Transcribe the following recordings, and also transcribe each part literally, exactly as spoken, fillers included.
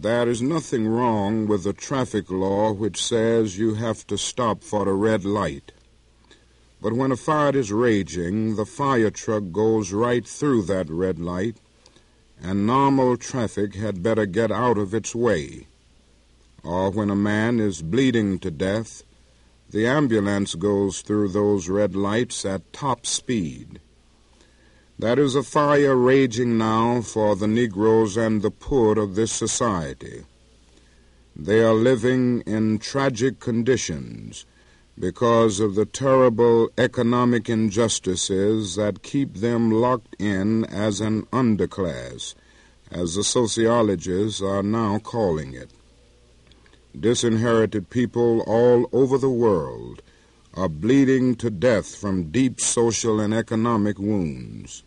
There is nothing wrong with the traffic law which says you have to stop for a red light. But when a fire is raging, the fire truck goes right through that red light, and normal traffic had better get out of its way. Or when a man is bleeding to death, the ambulance goes through those red lights at top speed. There is a fire raging now for the Negroes and the poor of this society. They are living in tragic conditions because of the terrible economic injustices that keep them locked in as an underclass, as the sociologists are now calling it. Disinherited people all over the world are bleeding to death from deep social and economic wounds.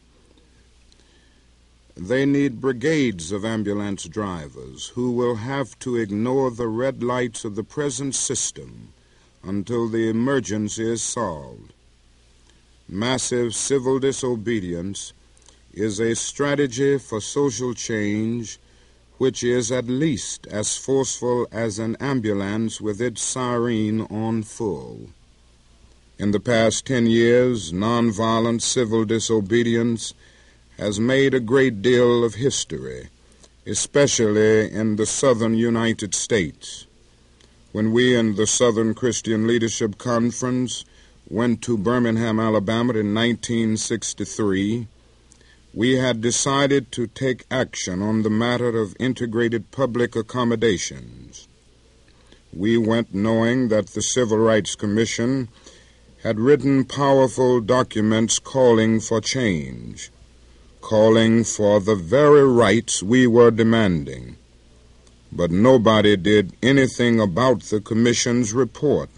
They need brigades of ambulance drivers who will have to ignore the red lights of the present system until the emergency is solved. Massive civil disobedience is a strategy for social change which is at least as forceful as an ambulance with its siren on full. In the past ten years, nonviolent civil disobedience has made a great deal of history, especially in the southern United States. When we in the Southern Christian Leadership Conference went to Birmingham, Alabama in nineteen sixty-three, we had decided to take action on the matter of integrated public accommodations. We went knowing that the Civil Rights Commission had written powerful documents calling for change, calling for the very rights we were demanding. But nobody did anything about the Commission's report.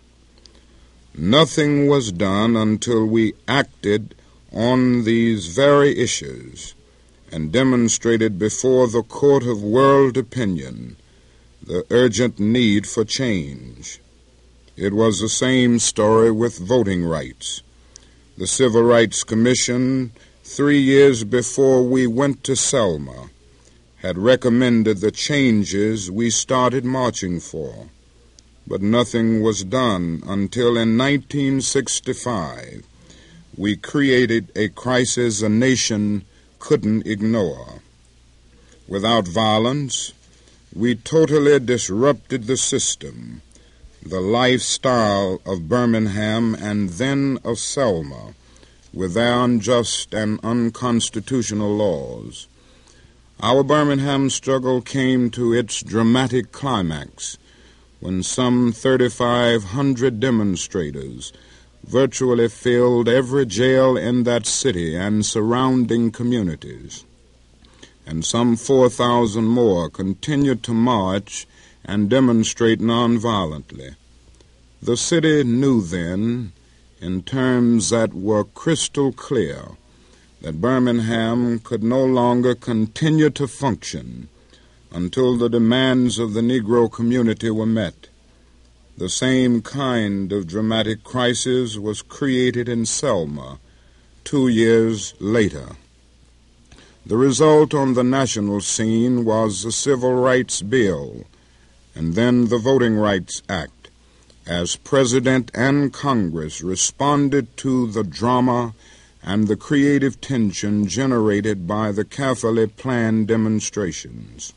Nothing was done until we acted on these very issues and demonstrated before the court of world opinion the urgent need for change. It was the same story with voting rights. The Civil Rights Commission, three years before we went to Selma, had recommended the changes we started marching for, but nothing was done until in nineteen sixty-five we created a crisis a nation couldn't ignore. Without violence, we totally disrupted the system, the lifestyle of Birmingham and then of Selma, with their unjust and unconstitutional laws. Our Birmingham struggle came to its dramatic climax when some thirty-five hundred demonstrators virtually filled every jail in that city and surrounding communities, and some four thousand more continued to march and demonstrate nonviolently. The city knew then, in terms that were crystal clear, that Birmingham could no longer continue to function until the demands of the Negro community were met. The same kind of dramatic crisis was created in Selma two years later. The result on the national scene was the Civil Rights Bill and then the Voting Rights Act, as President and Congress responded to the drama and the creative tension generated by the carefully planned demonstrations.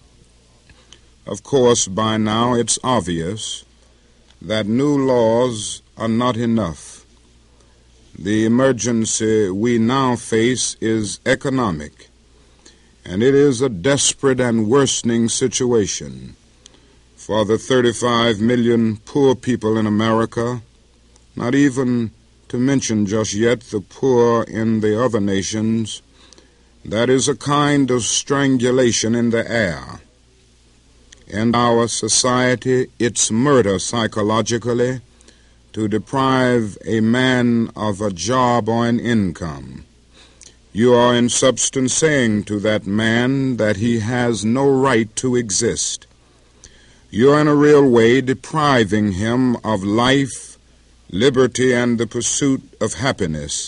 Of course, by now it's obvious that new laws are not enough. The emergency we now face is economic, and it is a desperate and worsening situation for the thirty-five million poor people in America, not even to mention just yet the poor in the other nations. That is a kind of strangulation in the air. In our society, it's murder psychologically to deprive a man of a job or an income. You are in substance saying to that man that he has no right to exist. You are in a real way depriving him of life, liberty, and the pursuit of happiness,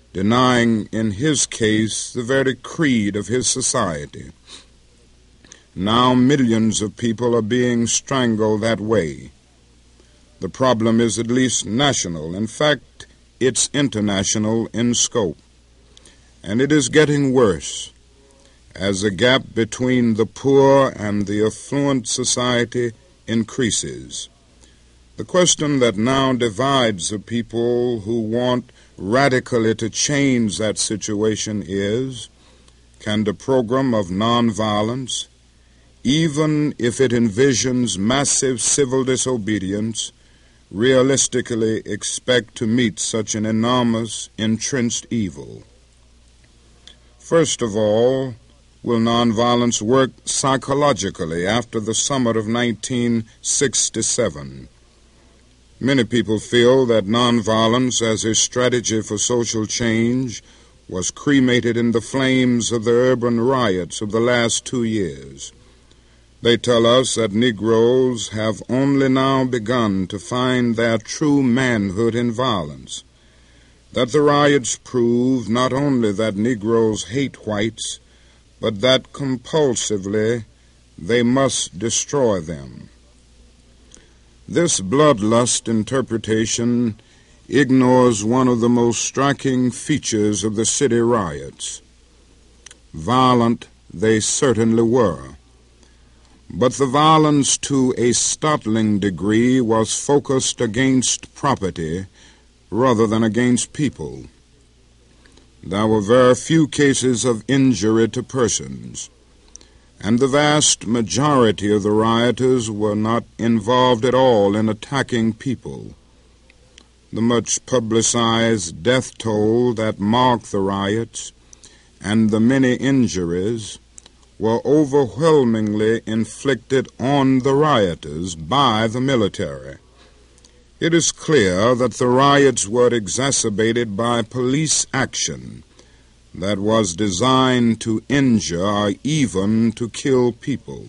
denying, in his case, the very creed of his society. Now millions of people are being strangled that way. The problem is at least national. In fact, it's international in scope. And it is getting worse as the gap between the poor and the affluent society increases. The question that now divides the people who want radically to change that situation is, can the program of nonviolence, even if it envisions massive civil disobedience, realistically expect to meet such an enormous, entrenched evil? First of all, will nonviolence work psychologically after the summit of nineteen sixty-seven? Many people feel that nonviolence as a strategy for social change was cremated in the flames of the urban riots of the last two years. They tell us that Negroes have only now begun to find their true manhood in violence, that the riots prove not only that Negroes hate whites, but that compulsively they must destroy them. This bloodlust interpretation ignores one of the most striking features of the city riots. Violent they certainly were, but the violence to a startling degree was focused against property rather than against people. There were very few cases of injury to persons, and the vast majority of the rioters were not involved at all in attacking people. The much publicized death toll that marked the riots and the many injuries were overwhelmingly inflicted on the rioters by the military. It is clear that the riots were exacerbated by police action that was designed to injure or even to kill people.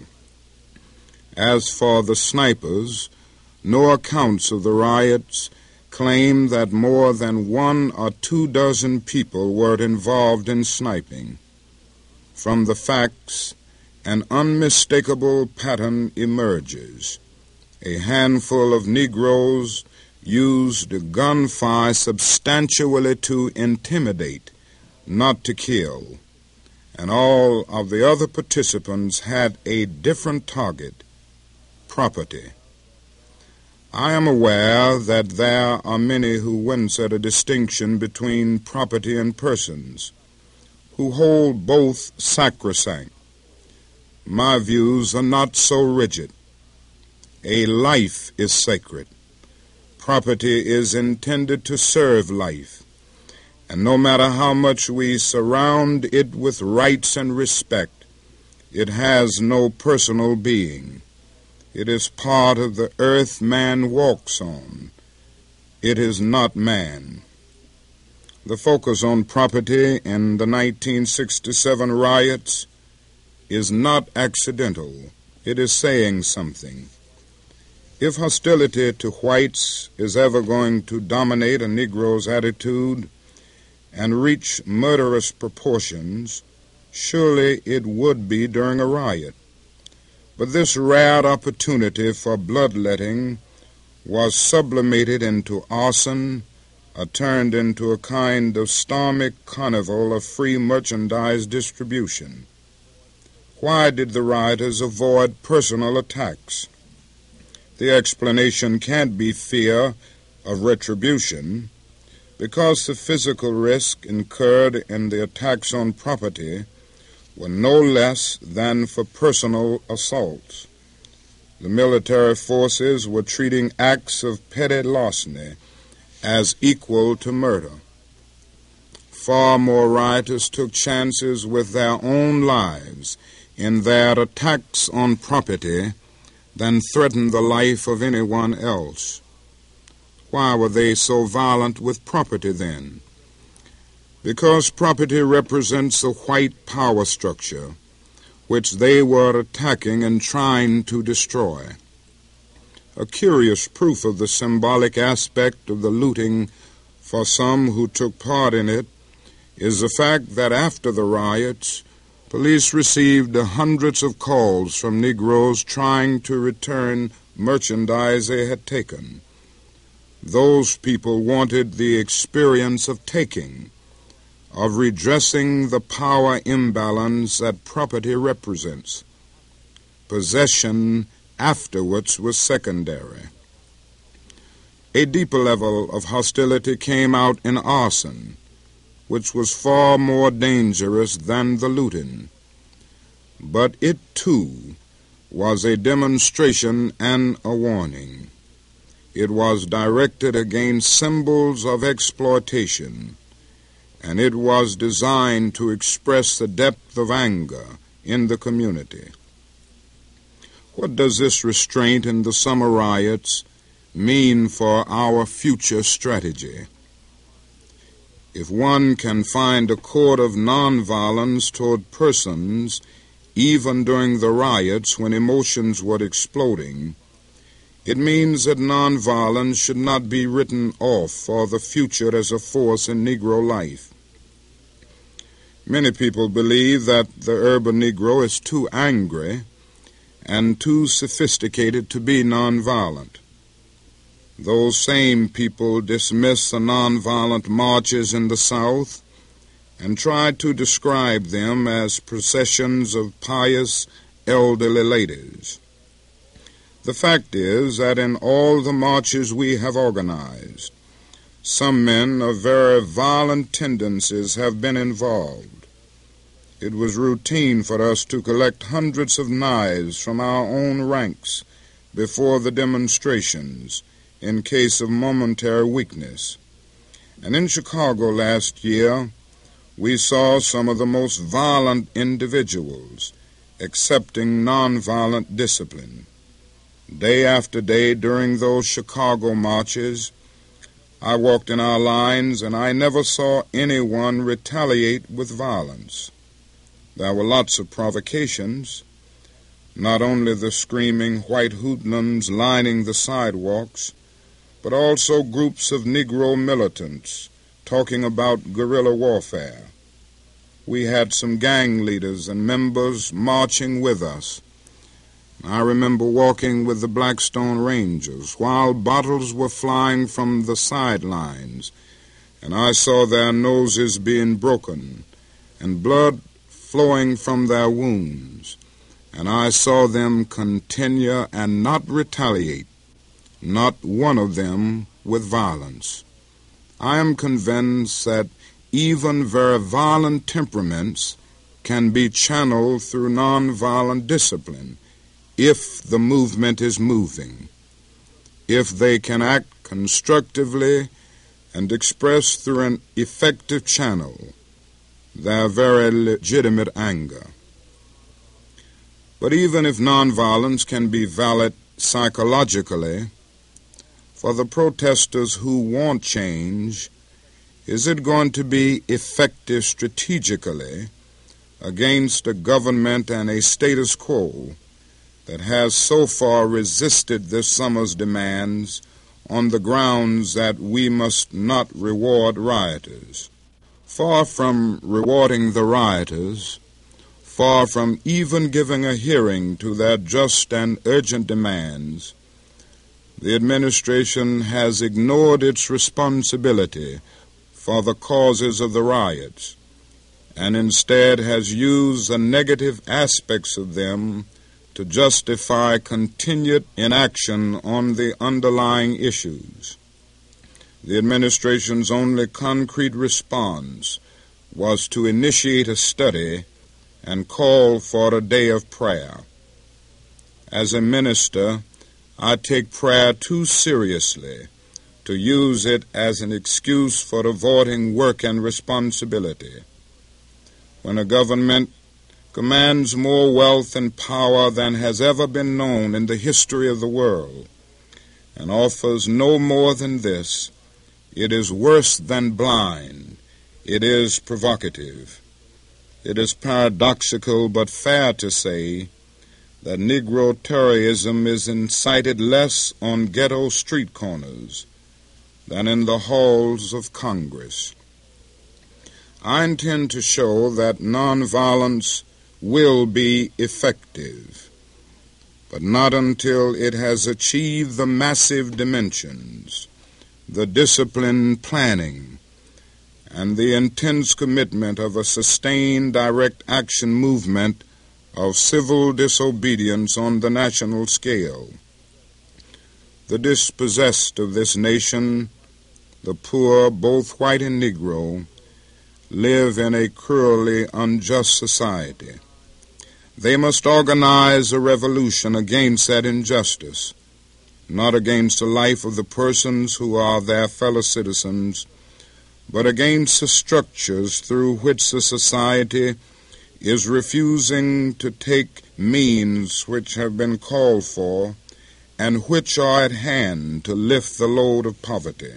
As for the snipers, no accounts of the riots claim that more than one or two dozen people were involved in sniping. From the facts, an unmistakable pattern emerges. A handful of Negroes used gunfire substantially to intimidate, not to kill, and all of the other participants had a different target: property. I am aware that there are many who wince at a distinction between property and persons, who hold both sacrosanct. My views are not so rigid. A life is sacred. Property is intended to serve life, and no matter how much we surround it with rights and respect, it has no personal being. It is part of the earth man walks on. It is not man. The focus on property in the nineteen sixty-seven riots is not accidental. It is saying something. If hostility to whites is ever going to dominate a Negro's attitude and reach murderous proportions, surely it would be during a riot. But this rare opportunity for bloodletting was sublimated into arson, or turned into a kind of stormy carnival of free merchandise distribution. Why did the rioters avoid personal attacks? The explanation can't be fear of retribution, because the physical risk incurred in the attacks on property were no less than for personal assaults. The military forces were treating acts of petty larceny as equal to murder. Far more rioters took chances with their own lives in their attacks on property than threatened the life of anyone else. Why were they so violent with property then? Because property represents a white power structure which they were attacking and trying to destroy. A curious proof of the symbolic aspect of the looting for some who took part in it is the fact that after the riots, Police received hundreds of calls from Negroes trying to return merchandise they had taken. Those people wanted the experience of taking, of redressing the power imbalance that property represents. Possession afterwards was secondary. A deeper level of hostility came out in arson, which was far more dangerous than the looting. But it, too, was a demonstration and a warning. It was directed against symbols of exploitation, and it was designed to express the depth of anger in the community. What does this restraint in the summer riots mean for our future strategy? If one can find a court of nonviolence toward persons, even during the riots when emotions were exploding, it means that nonviolence should not be written off for the future as a force in Negro life. Many people believe that the urban Negro is too angry and too sophisticated to be nonviolent. Those same people dismiss the nonviolent marches in the South and try to describe them as processions of pious elderly ladies. The fact is that in all the marches we have organized, some men of very violent tendencies have been involved. It was routine for us to collect hundreds of knives from our own ranks before the demonstrations in case of momentary weakness. And in Chicago last year, we saw some of the most violent individuals accepting nonviolent discipline. Day after day during those Chicago marches, I walked in our lines and I never saw anyone retaliate with violence. There were lots of provocations, not only the screaming white hoodlums lining the sidewalks, but also groups of Negro militants talking about guerrilla warfare. We had some gang leaders and members marching with us. I remember walking with the Blackstone Rangers while bottles were flying from the sidelines, and I saw their noses being broken and blood flowing from their wounds, and I saw them continue and not retaliate, not one of them with violence. I am convinced that even very violent temperaments can be channeled through nonviolent discipline if the movement is moving, if they can act constructively and express through an effective channel their very legitimate anger. But even if nonviolence can be valid psychologically, for the protesters who want change, is it going to be effective strategically against a government and a status quo that has so far resisted this summer's demands on the grounds that we must not reward rioters? Far from rewarding the rioters, far from even giving a hearing to their just and urgent demands, the administration has ignored its responsibility for the causes of the riots and instead has used the negative aspects of them to justify continued inaction on the underlying issues. The administration's only concrete response was to initiate a study and call for a day of prayer. As a minister, I take prayer too seriously to use it as an excuse for avoiding work and responsibility. When a government commands more wealth and power than has ever been known in the history of the world and offers no more than this, it is worse than blind. It is provocative. It is paradoxical but fair to say that Negro terrorism is incited less on ghetto street corners than in the halls of Congress. I intend to show that nonviolence will be effective, but not until it has achieved the massive dimensions, the disciplined planning, and the intense commitment of a sustained direct action movement of civil disobedience on the national scale. The dispossessed of this nation, the poor, both white and Negro, live in a cruelly unjust society. They must organize a revolution against that injustice, not against the life of the persons who are their fellow citizens, but against the structures through which the society is refusing to take means which have been called for and which are at hand to lift the load of poverty.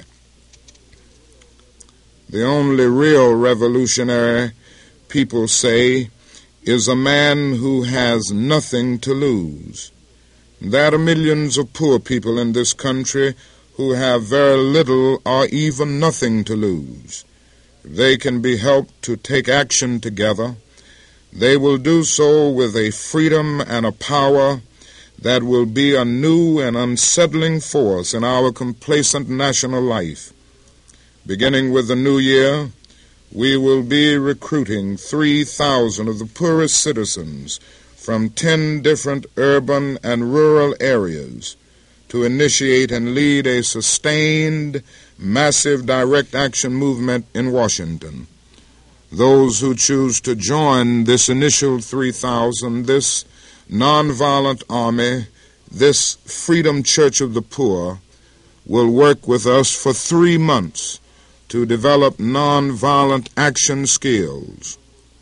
The only real revolutionary, people say, is a man who has nothing to lose. There are millions of poor people in this country who have very little or even nothing to lose. If they can be helped to take action together, they will do so with a freedom and a power that will be a new and unsettling force in our complacent national life. Beginning with the new year, we will be recruiting three thousand of the poorest citizens from ten different urban and rural areas to initiate and lead a sustained, massive direct action movement in Washington. Those who choose to join this initial three thousand, this nonviolent army, this Freedom Church of the Poor, will work with us for three months to develop nonviolent action skills.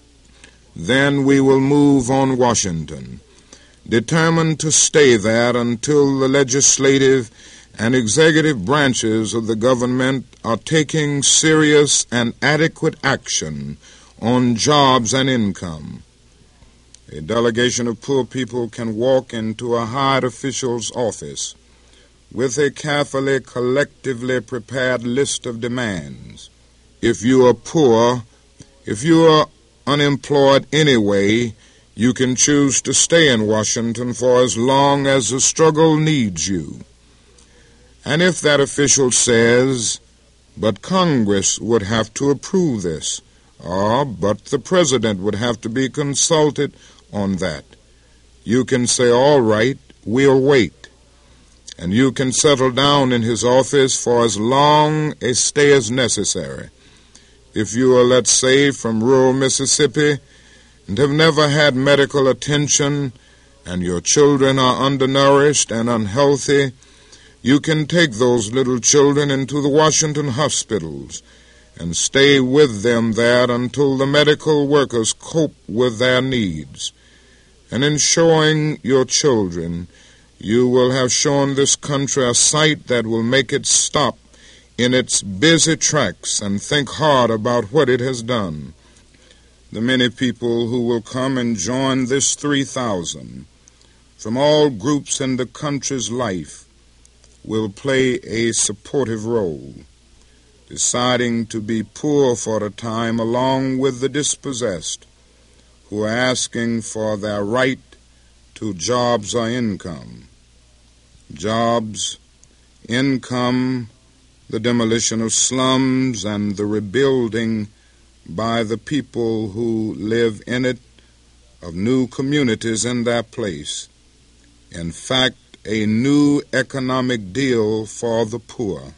Then we will move on Washington, determined to stay there until the legislative and executive branches of the government are taking serious and adequate action on jobs and income. A delegation of poor people can walk into a hired official's office with a carefully, collectively prepared list of demands. If you are poor, if you are unemployed anyway, you can choose to stay in Washington for as long as the struggle needs you. And if that official says, but Congress would have to approve this, or but the President would have to be consulted on that, you can say, all right, we'll wait. And you can settle down in his office for as long a stay as necessary. If you are, let's say, from rural Mississippi and have never had medical attention and your children are undernourished and unhealthy, you can take those little children into the Washington hospitals and stay with them there until the medical workers cope with their needs. And in showing your children, you will have shown this country a sight that will make it stop in its busy tracks and think hard about what it has done. The many people who will come and join this three thousand from all groups in the country's life will play a supportive role, deciding to be poor for a time along with the dispossessed who are asking for their right to jobs or income. Jobs, income, the demolition of slums, and the rebuilding by the people who live in it of new communities in their place. In fact, a new economic deal for the poor.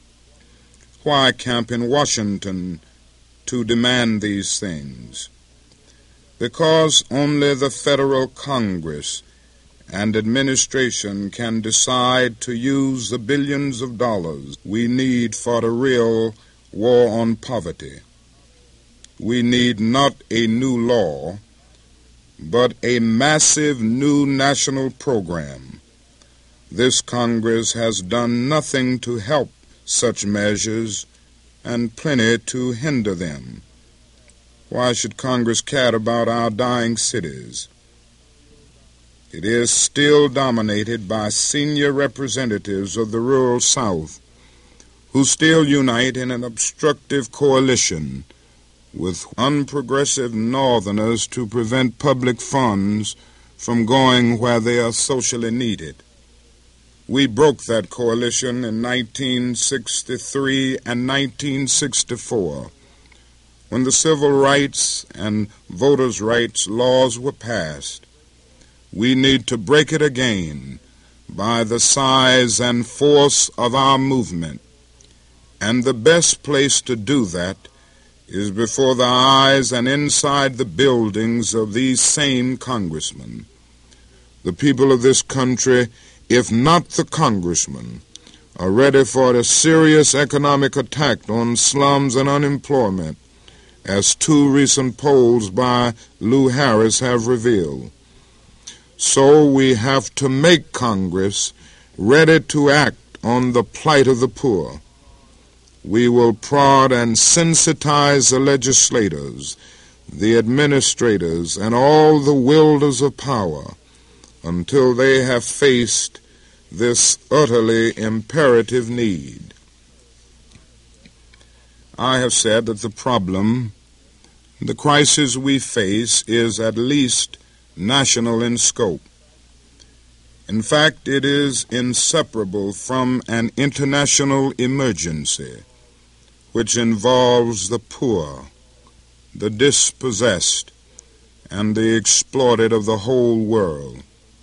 Why camp in Washington to demand these things? Because only the federal Congress and administration can decide to use the billions of dollars we need for the real war on poverty. We need not a new law, but a massive new national program. This Congress has done nothing to help such measures and plenty to hinder them. Why should Congress care about our dying cities? It is still dominated by senior representatives of the rural South who still unite in an obstructive coalition with unprogressive Northerners to prevent public funds from going where they are socially needed. We broke that coalition in nineteen sixty-three and nineteen sixty-four, when the civil rights and voters' rights laws were passed. We need to break it again by the size and force of our movement, and the best place to do that is before the eyes and inside the buildings of these same congressmen. The people of this country, if not the congressmen, are ready for a serious economic attack on slums and unemployment, as two recent polls by Lou Harris have revealed. So we have to make Congress ready to act on the plight of the poor. We will prod and sensitize the legislators, the administrators, and all the wielders of power until they have faced this utterly imperative need. I have said that the problem, the crisis we face, is at least national in scope. In fact, it is inseparable from an international emergency which involves the poor, the dispossessed, and the exploited of the whole world.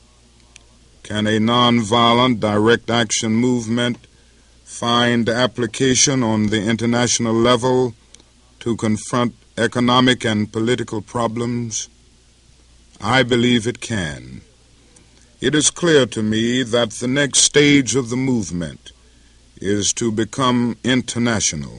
Can a nonviolent direct action movement find application on the international level to confront economic and political problems? I believe it can. It is clear to me that the next stage of the movement is to become international.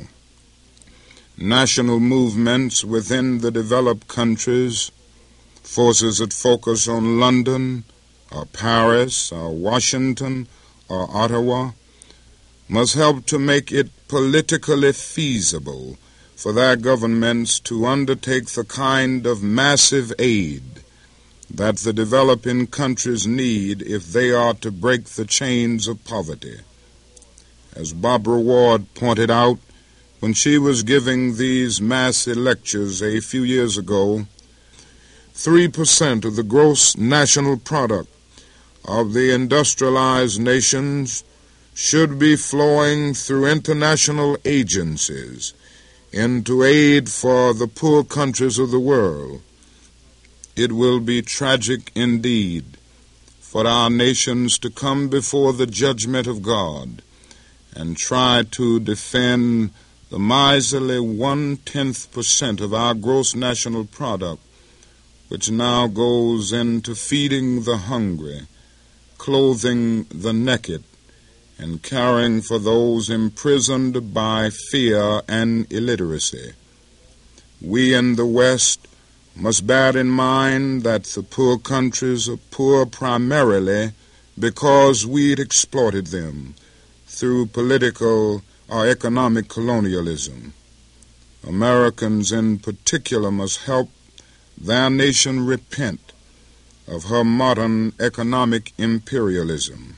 National movements within the developed countries, forces that focus on London or Paris or Washington or Ottawa, must help to make it politically feasible for their governments to undertake the kind of massive aid that the developing countries need if they are to break the chains of poverty. As Barbara Ward pointed out when she was giving these massy lectures a few years ago, three percent of the gross national product of the industrialized nations should be flowing through international agencies into aid for the poor countries of the world. It will be tragic indeed for our nations to come before the judgment of God and try to defend the miserly one-tenth percent of our gross national product, which now goes into feeding the hungry, clothing the naked, and caring for those imprisoned by fear and illiteracy. We in the West must bear in mind that the poor countries are poor primarily because we'd exploited them through political or economic colonialism. Americans in particular must help their nation repent of her modern economic imperialism.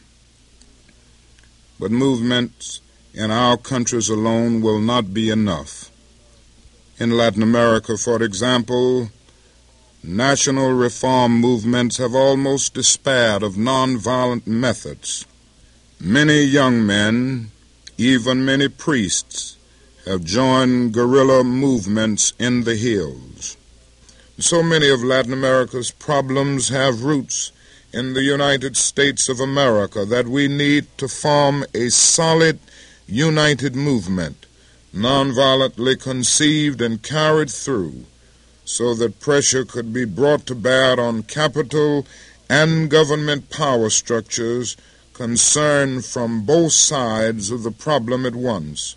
But movements in our countries alone will not be enough. In Latin America, for example, national reform movements have almost despaired of nonviolent methods. Many young men, even many priests, have joined guerrilla movements in the hills. So many of Latin America's problems have roots in the United States of America that we need to form a solid, united movement, nonviolently conceived and carried through, so that pressure could be brought to bear on capital and government power structures concerned from both sides of the problem at once.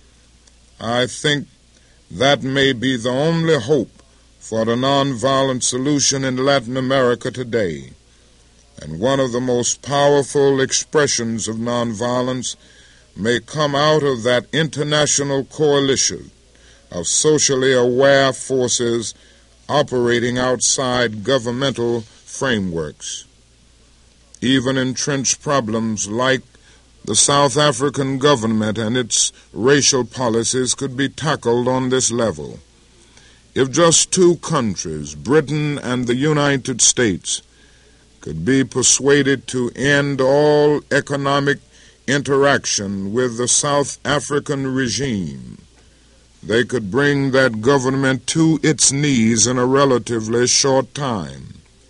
I think that may be the only hope for the nonviolent solution in Latin America today, and one of the most powerful expressions of nonviolence may come out of that international coalition of socially aware forces operating outside governmental frameworks. Even entrenched problems like the South African government and its racial policies could be tackled on this level. If just two countries, Britain and the United States, could be persuaded to end all economic interaction with the South African regime, they could bring that government to its knees in a relatively short time.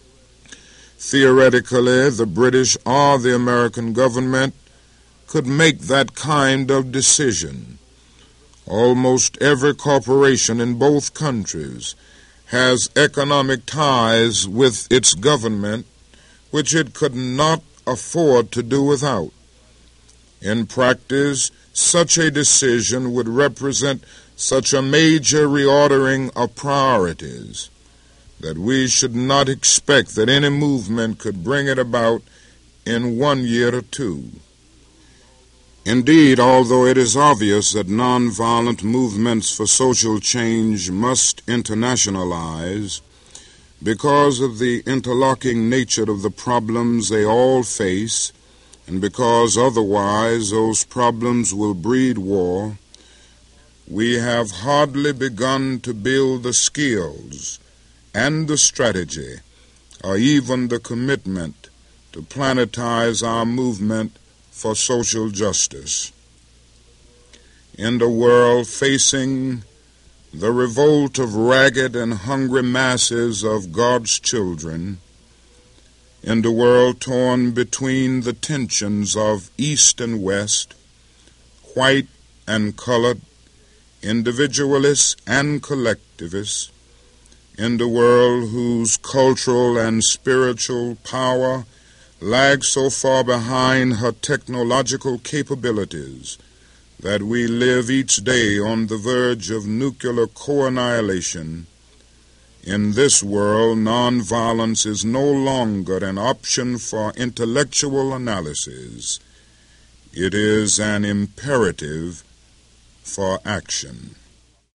Theoretically, the British or the American government could make that kind of decision. Almost every corporation in both countries has economic ties with its government which it could not afford to do without. In practice, such a decision would represent such a major reordering of priorities that we should not expect that any movement could bring it about in one year or two. Indeed, although it is obvious that nonviolent movements for social change must internationalize because of the interlocking nature of the problems they all face, and because otherwise those problems will breed war, we have hardly begun to build the skills and the strategy, or even the commitment, to planetize our movement for social justice. In the world facing the revolt of ragged and hungry masses of God's children, in the world torn between the tensions of East and West, white and colored, individualists and collectivists, in the world whose cultural and spiritual power lags so far behind her technological capabilities that we live each day on the verge of nuclear co-annihilation, in this world nonviolence is no longer an option for intellectual analysis. It is an imperative for action.